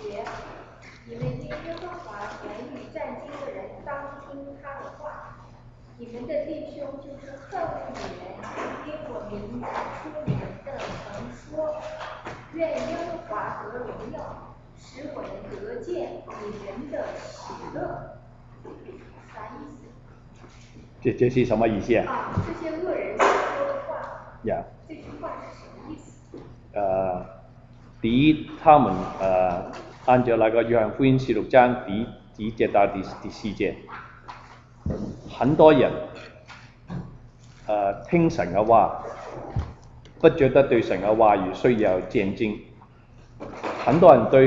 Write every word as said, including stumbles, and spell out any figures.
绝，你们因耶和华言语战惊的人当听他的话。你们的弟兄就是恨恶你们，因我名指出你们的，曾说：愿耶和华得荣耀，使我们得见你们的喜乐。啥意思？ 这这是什么意思啊？ 啊，这些恶人所说的话。 呀。 这句话是什么意思？ 呃，第一，他们呃按照那个约翰福音十六章第第一节到第第四节，很多人呃聽神嘅話，不覺得對神嘅話語需要見證。很多人對